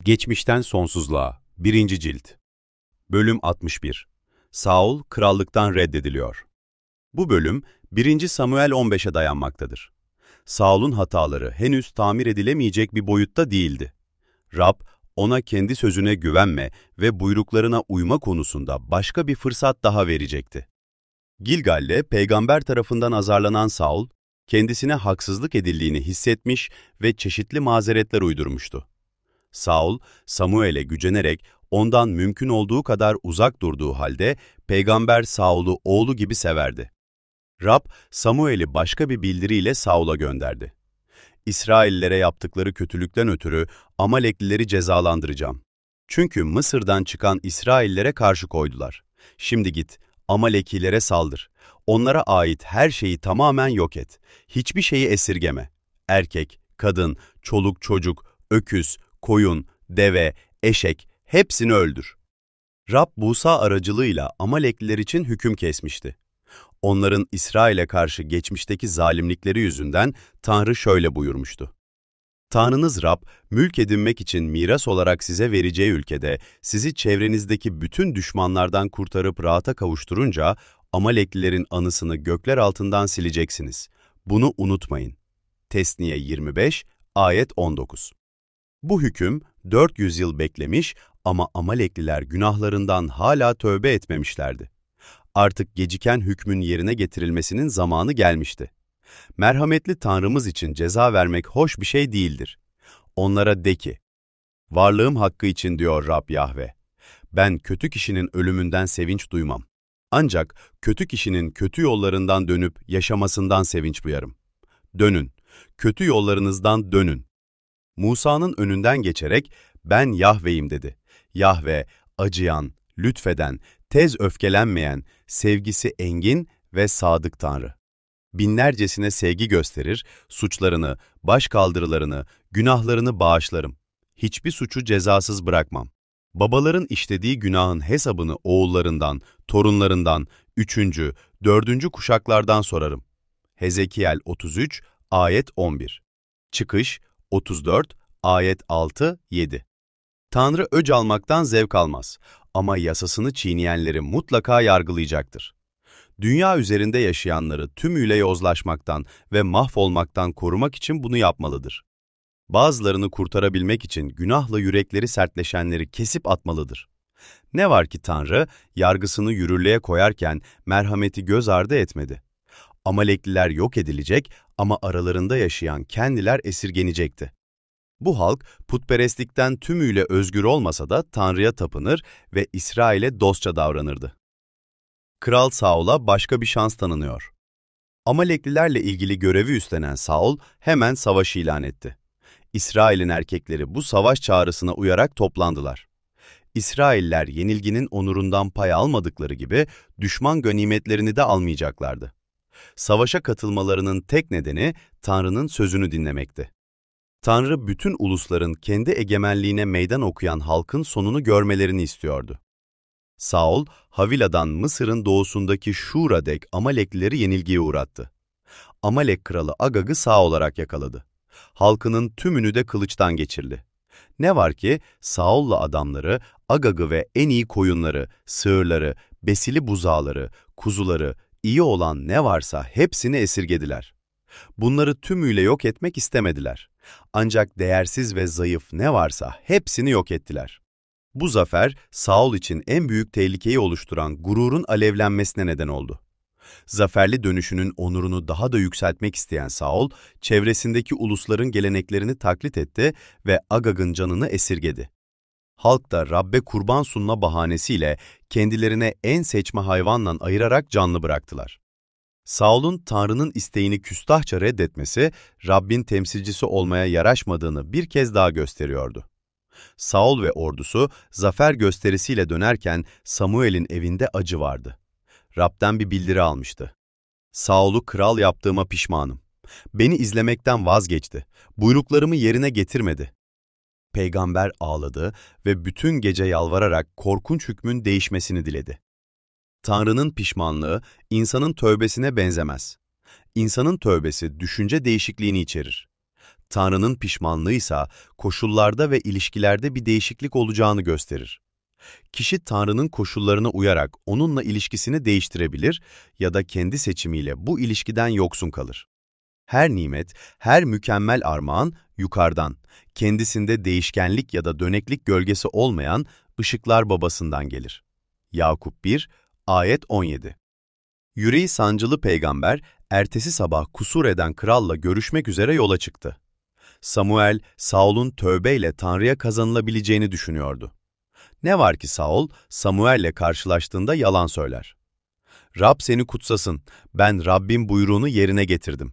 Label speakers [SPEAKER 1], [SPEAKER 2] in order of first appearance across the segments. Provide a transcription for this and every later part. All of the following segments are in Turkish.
[SPEAKER 1] Geçmişten Sonsuzluğa 1. Cilt Bölüm 61 Saul krallıktan reddediliyor. Bu bölüm 1. Samuel 15'e dayanmaktadır. Saul'un hataları henüz tamir edilemeyecek bir boyutta değildi. Rab, ona kendi sözüne güvenme ve buyruklarına uyma konusunda başka bir fırsat daha verecekti. Gilgal'de peygamber tarafından azarlanan Saul, kendisine haksızlık edildiğini hissetmiş ve çeşitli mazeretler uydurmuştu. Saul, Samuel'e gücenerek ondan mümkün olduğu kadar uzak durduğu halde peygamber Saul'u oğlu gibi severdi. Rab, Samuel'i başka bir bildiriyle Saul'a gönderdi. İsraillilere yaptıkları kötülükten ötürü Amaleklileri cezalandıracağım. Çünkü Mısır'dan çıkan İsraillere karşı koydular. Şimdi git, Amalekilere saldır. Onlara ait her şeyi tamamen yok et. Hiçbir şeyi esirgeme. Erkek, kadın, çoluk çocuk, öküz, koyun, deve, eşek, hepsini öldür. Rab Musa aracılığıyla Amalekliler için hüküm kesmişti. Onların İsrail'e karşı geçmişteki zalimlikleri yüzünden Tanrı şöyle buyurmuştu. Tanrınız Rab, mülk edinmek için miras olarak size vereceği ülkede sizi çevrenizdeki bütün düşmanlardan kurtarıp rahata kavuşturunca Amaleklilerin anısını gökler altından sileceksiniz. Bunu unutmayın. Tesniye 25, ayet 19. Bu hüküm 400 yıl beklemiş ama Amalekliler günahlarından hala tövbe etmemişlerdi. Artık geciken hükmün yerine getirilmesinin zamanı gelmişti. Merhametli Tanrımız için ceza vermek hoş bir şey değildir. Onlara de ki, varlığım hakkı için diyor Rab Yahve, ben kötü kişinin ölümünden sevinç duymam. Ancak kötü kişinin kötü yollarından dönüp yaşamasından sevinç duyarım. Dönün, kötü yollarınızdan dönün. Musa'nın önünden geçerek ben Yahve'yim dedi. Yahve, acıyan, lütfeden, tez öfkelenmeyen, sevgisi engin ve sadık Tanrı. Binlercesine sevgi gösterir, suçlarını, başkaldırılarını, günahlarını bağışlarım. Hiçbir suçu cezasız bırakmam. Babaların işlediği günahın hesabını oğullarından, torunlarından, 3. 4. kuşaklardan sorarım. Hezekiel 33, ayet 11. Çıkış 34, ayet 6-7. Tanrı öc almaktan zevk almaz ama yasasını çiğneyenleri mutlaka yargılayacaktır. Dünya üzerinde yaşayanları tümüyle yozlaşmaktan ve mahvolmaktan korumak için bunu yapmalıdır. Bazılarını kurtarabilmek için günahla yürekleri sertleşenleri kesip atmalıdır. Ne var ki Tanrı, yargısını yürürlüğe koyarken merhameti göz ardı etmedi. Amalekliler yok edilecek ama aralarında yaşayan kendiler esirgenecekti. Bu halk putperestlikten tümüyle özgür olmasa da Tanrı'ya tapınır ve İsrail'e dostça davranırdı. Kral Saul'a başka bir şans tanınıyor. Amaleklilerle ilgili görevi üstlenen Saul hemen savaş ilan etti. İsrail'in erkekleri bu savaş çağrısına uyarak toplandılar. İsrailler yenilginin onurundan pay almadıkları gibi düşman ganimetlerini de almayacaklardı. Savaşa katılmalarının tek nedeni Tanrı'nın sözünü dinlemekti. Tanrı bütün ulusların kendi egemenliğine meydan okuyan halkın sonunu görmelerini istiyordu. Saul, Havila'dan Mısır'ın doğusundaki Şur'a dek Amaleklileri yenilgiye uğrattı. Amalek kralı Agag'ı sağ olarak yakaladı. Halkının tümünü de kılıçtan geçirdi. Ne var ki Saul'la adamları Agag'ı ve en iyi koyunları, sığırları, besili buzağları, kuzuları, iyi olan ne varsa hepsini esirgediler. Bunları tümüyle yok etmek istemediler. Ancak değersiz ve zayıf ne varsa hepsini yok ettiler. Bu zafer, Saul için en büyük tehlikeyi oluşturan gururun alevlenmesine neden oldu. Zaferli dönüşünün onurunu daha da yükseltmek isteyen Saul, çevresindeki ulusların geleneklerini taklit etti ve Agag'ın canını esirgedi. Halk da Rabbe kurban sunma bahanesiyle kendilerine en seçme hayvanla ayırarak canlı bıraktılar. Saul'un Tanrı'nın isteğini küstahça reddetmesi, Rabbin temsilcisi olmaya yaraşmadığını bir kez daha gösteriyordu. Saul ve ordusu zafer gösterisiyle dönerken Samuel'in evinde acı vardı. Rab'den bir bildiri almıştı. Saul'u kral yaptığıma pişmanım. Beni izlemekten vazgeçti. Buyruklarımı yerine getirmedi. Peygamber ağladı ve bütün gece yalvararak korkunç hükmün değişmesini diledi. Tanrı'nın pişmanlığı insanın tövbesine benzemez. İnsanın tövbesi düşünce değişikliğini içerir. Tanrı'nın pişmanlığıysa koşullarda ve ilişkilerde bir değişiklik olacağını gösterir. Kişi Tanrı'nın koşullarına uyarak onunla ilişkisini değiştirebilir ya da kendi seçimiyle bu ilişkiden yoksun kalır. Her nimet, her mükemmel armağan yukarıdan, kendisinde değişkenlik ya da döneklik gölgesi olmayan ışıklar babasından gelir. Yakup 1, ayet 17. Yüreği sancılı peygamber, ertesi sabah kusur eden kralla görüşmek üzere yola çıktı. Samuel, Saul'un tövbeyle Tanrı'ya kazanılabileceğini düşünüyordu. Ne var ki Saul, Samuel'le karşılaştığında yalan söyler. Rab seni kutsasın, ben Rabbin buyruğunu yerine getirdim.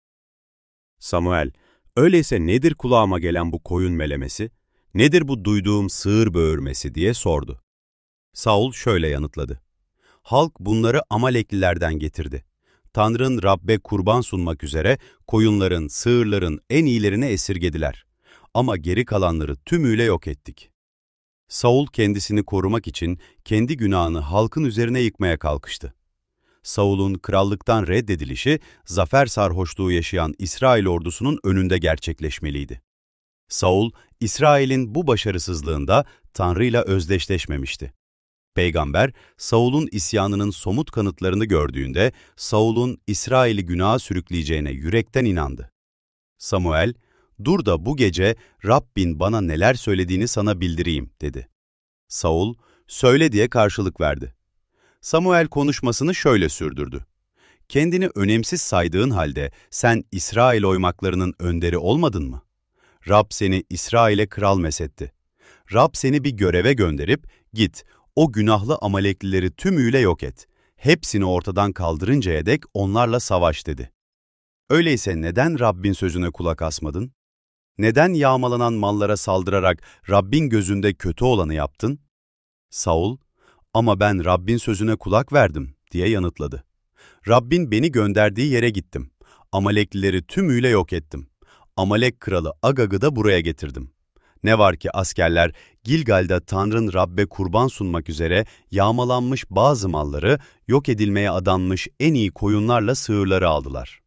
[SPEAKER 1] Samuel, öyleyse nedir kulağıma gelen bu koyun melemesi, nedir bu duyduğum sığır böğürmesi diye sordu. Saul şöyle yanıtladı. Halk bunları Amaleklilerden getirdi. Tanrı'nın Rab'be kurban sunmak üzere koyunların, sığırların en iyilerini esirgediler. Ama geri kalanları tümüyle yok ettik. Saul kendisini korumak için kendi günahını halkın üzerine yıkmaya kalkıştı. Saul'un krallıktan reddedilişi, zafer sarhoşluğu yaşayan İsrail ordusunun önünde gerçekleşmeliydi. Saul, İsrail'in bu başarısızlığında Tanrı'yla özdeşleşmemişti. Peygamber, Saul'un isyanının somut kanıtlarını gördüğünde, Saul'un İsrail'i günaha sürükleyeceğine yürekten inandı. Samuel, "Dur da bu gece Rabbin bana neler söylediğini sana bildireyim," dedi. Saul, "Söyle," diye karşılık verdi. Samuel konuşmasını şöyle sürdürdü. "Kendini önemsiz saydığın halde sen İsrail oymaklarının önderi olmadın mı? Rab seni İsrail'e kral mesetti. Rab seni bir göreve gönderip, git, o günahlı Amaleklileri tümüyle yok et. Hepsini ortadan kaldırıncaya dek onlarla savaş," dedi. Öyleyse neden Rabbin sözüne kulak asmadın? Neden yağmalanan mallara saldırarak Rabbin gözünde kötü olanı yaptın? Saul, "Ama ben Rabbin sözüne kulak verdim," diye yanıtladı. "Rabbin beni gönderdiği yere gittim. Amaleklileri tümüyle yok ettim. Amalek kralı Agag'ı da buraya getirdim. Ne var ki askerler Gilgal'da Tanrı'nın Rab'be kurban sunmak üzere yağmalanmış bazı malları, yok edilmeye adanmış en iyi koyunlarla sığırları aldılar."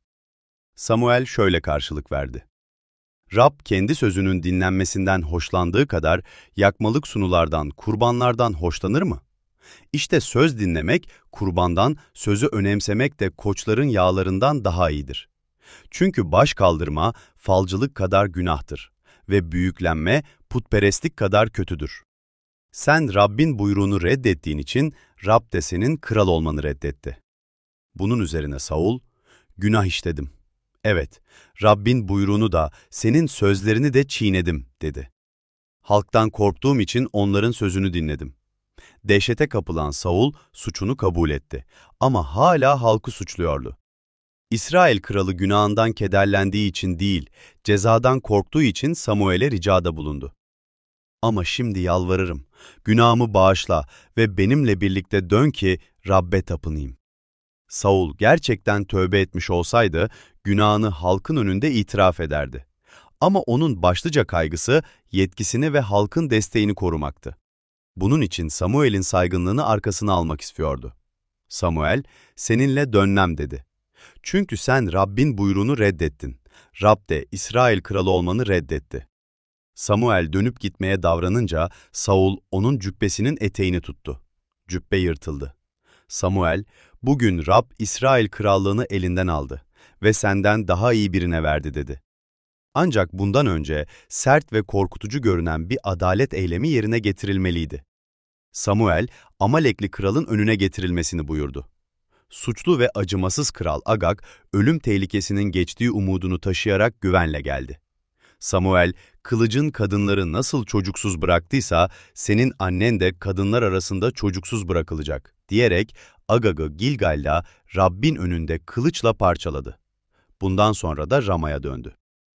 [SPEAKER 1] Samuel şöyle karşılık verdi. Rab kendi sözünün dinlenmesinden hoşlandığı kadar yakmalık sunulardan, kurbanlardan hoşlanır mı? İşte söz dinlemek, kurbandan, sözü önemsemek de koçların yağlarından daha iyidir. Çünkü baş kaldırma, falcılık kadar günahtır ve büyüklenme, putperestlik kadar kötüdür. Sen Rabbin buyruğunu reddettiğin için Rab de senin kral olmanı reddetti. Bunun üzerine Saul, "Günah işledim. Evet, Rabbin buyruğunu da, senin sözlerini de çiğnedim," dedi. "Halktan korktuğum için onların sözünü dinledim." Dehşete kapılan Saul suçunu kabul etti ama hala halkı suçluyordu. İsrail kralı günahından kederlendiği için değil, cezadan korktuğu için Samuel'e ricada bulundu. "Ama şimdi yalvarırım, günahımı bağışla ve benimle birlikte dön ki Rab'be tapınayım." Saul gerçekten tövbe etmiş olsaydı, günahını halkın önünde itiraf ederdi. Ama onun başlıca kaygısı, yetkisini ve halkın desteğini korumaktı. Bunun için Samuel'in saygınlığını arkasına almak istiyordu. Samuel, "Seninle dönmem," dedi. "Çünkü sen Rabbin buyruğunu reddettin. Rab de İsrail kralı olmanı reddetti." Samuel dönüp gitmeye davranınca Saul onun cübbesinin eteğini tuttu. Cübbe yırtıldı. Samuel, "Bugün Rab İsrail krallığını elinden aldı ve senden daha iyi birine verdi," dedi. Ancak bundan önce sert ve korkutucu görünen bir adalet eylemi yerine getirilmeliydi. Samuel, Amalekli kralın önüne getirilmesini buyurdu. Suçlu ve acımasız kral Agag, ölüm tehlikesinin geçtiği umudunu taşıyarak güvenle geldi. Samuel, "Kılıcın kadınları nasıl çocuksuz bıraktıysa, senin annen de kadınlar arasında çocuksuz bırakılacak," diyerek Agag'ı Gilgal'da Rabbin önünde kılıçla parçaladı. Bundan sonra da Rama'ya döndü.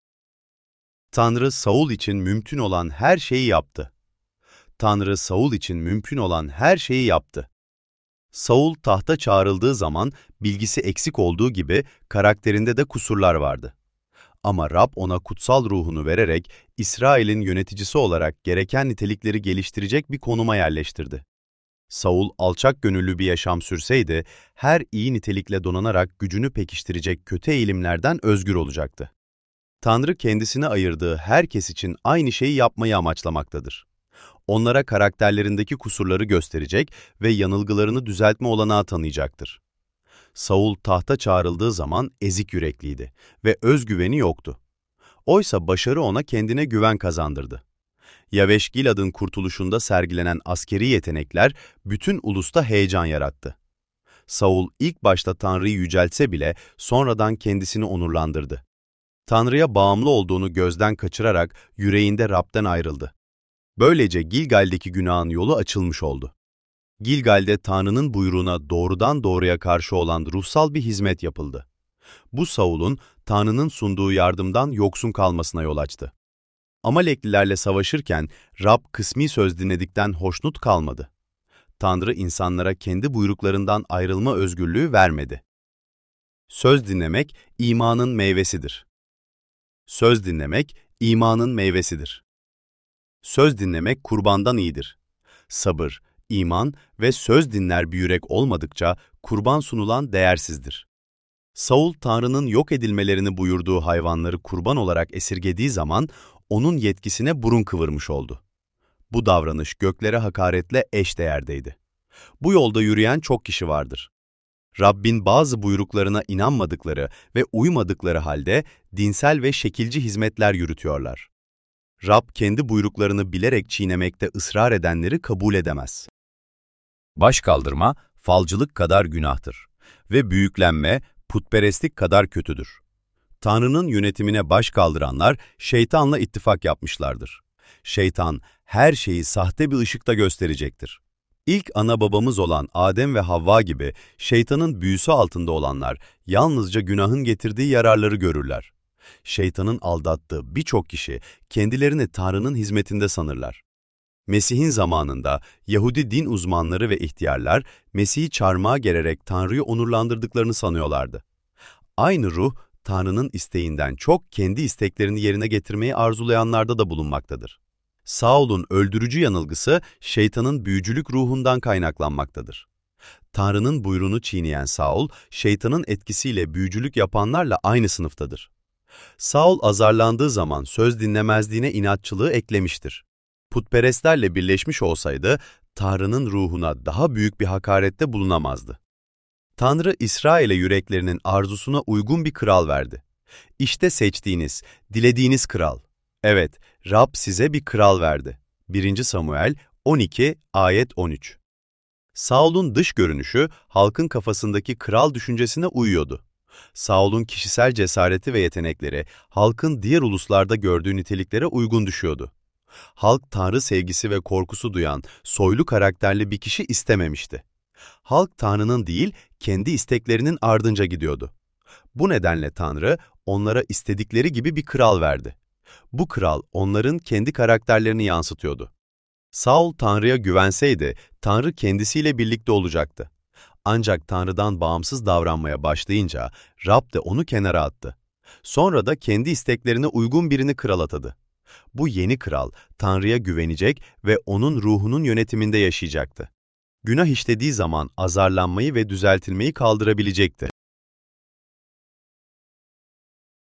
[SPEAKER 1] Tanrı Saul için mümkün olan her şeyi yaptı. Tanrı Saul için mümkün olan her şeyi yaptı. Saul tahta çağrıldığı zaman bilgisi eksik olduğu gibi karakterinde de kusurlar vardı. Ama Rab ona kutsal ruhunu vererek İsrail'in yöneticisi olarak gereken nitelikleri geliştirecek bir konuma yerleştirdi. Saul alçak gönüllü bir yaşam sürseydi, her iyi nitelikle donanarak gücünü pekiştirecek kötü eğilimlerden özgür olacaktı. Tanrı kendisine ayırdığı herkes için aynı şeyi yapmayı amaçlamaktadır. Onlara karakterlerindeki kusurları gösterecek ve yanılgılarını düzeltme olanağı tanıyacaktır. Saul tahta çağrıldığı zaman ezik yürekliydi ve özgüveni yoktu. Oysa başarı ona kendine güven kazandırdı. Yaveş Gilad'ın kurtuluşunda sergilenen askeri yetenekler bütün ulusta heyecan yarattı. Saul ilk başta Tanrı'yı yüceltse bile sonradan kendisini onurlandırdı. Tanrı'ya bağımlı olduğunu gözden kaçırarak yüreğinde Rab'den ayrıldı. Böylece Gilgal'deki günahın yolu açılmış oldu. Gilgal'de Tanrı'nın buyruğuna doğrudan doğruya karşı olan ruhsal bir hizmet yapıldı. Bu Saul'un Tanrı'nın sunduğu yardımdan yoksun kalmasına yol açtı. Amaleklilerle savaşırken Rab kısmi söz dinledikten hoşnut kalmadı. Tanrı insanlara kendi buyruklarından ayrılma özgürlüğü vermedi. Söz dinlemek imanın meyvesidir. Söz dinlemek imanın meyvesidir. Söz dinlemek kurbandan iyidir. Sabır, iman ve söz dinler bir yürek olmadıkça kurban sunulan değersizdir. Saul, Tanrı'nın yok edilmelerini buyurduğu hayvanları kurban olarak esirgediği zaman onun yetkisine burun kıvırmış oldu. Bu davranış göklere hakaretle eşdeğerdeydi. Bu yolda yürüyen çok kişi vardır. Rabbin bazı buyruklarına inanmadıkları ve uymadıkları halde dinsel ve şekilci hizmetler yürütüyorlar. Rab kendi buyruklarını bilerek çiğnemekte ısrar edenleri kabul edemez. Baş kaldırma, falcılık kadar günahtır ve büyüklenme, putperestlik kadar kötüdür. Tanrı'nın yönetimine baş kaldıranlar şeytanla ittifak yapmışlardır. Şeytan her şeyi sahte bir ışıkta gösterecektir. İlk ana babamız olan Adem ve Havva gibi şeytanın büyüsü altında olanlar yalnızca günahın getirdiği yararları görürler. Şeytanın aldattığı birçok kişi kendilerini Tanrı'nın hizmetinde sanırlar. Mesih'in zamanında Yahudi din uzmanları ve ihtiyarlar Mesih'i çarmıha gererek Tanrı'yı onurlandırdıklarını sanıyorlardı. Aynı ruh Tanrı'nın isteğinden çok kendi isteklerini yerine getirmeyi arzulayanlarda da bulunmaktadır. Saul'un öldürücü yanılgısı şeytanın büyücülük ruhundan kaynaklanmaktadır. Tanrı'nın buyruğunu çiğneyen Saul, şeytanın etkisiyle büyücülük yapanlarla aynı sınıftadır. Saul azarlandığı zaman söz dinlemezliğine inatçılığı eklemiştir. Putperestlerle birleşmiş olsaydı, Tanrı'nın ruhuna daha büyük bir hakarette bulunamazdı. Tanrı, İsrail'e yüreklerinin arzusuna uygun bir kral verdi. İşte seçtiğiniz, dilediğiniz kral. Evet, Rab size bir kral verdi. 1. Samuel 12, ayet 13. Saul'un dış görünüşü, halkın kafasındaki kral düşüncesine uyuyordu. Saul'un kişisel cesareti ve yetenekleri, halkın diğer uluslarda gördüğü niteliklere uygun düşüyordu. Halk, Tanrı sevgisi ve korkusu duyan, soylu karakterli bir kişi istememişti. Halk, Tanrı'nın değil, kendi isteklerinin ardınca gidiyordu. Bu nedenle Tanrı, onlara istedikleri gibi bir kral verdi. Bu kral, onların kendi karakterlerini yansıtıyordu. Saul, Tanrı'ya güvenseydi, Tanrı kendisiyle birlikte olacaktı. Ancak Tanrı'dan bağımsız davranmaya başlayınca, Rab de onu kenara attı. Sonra da kendi isteklerine uygun birini kral atadı. Bu yeni kral, Tanrı'ya güvenecek ve onun ruhunun yönetiminde yaşayacaktı. Günah işlediği zaman azarlanmayı ve düzeltilmeyi kaldırabilecekti.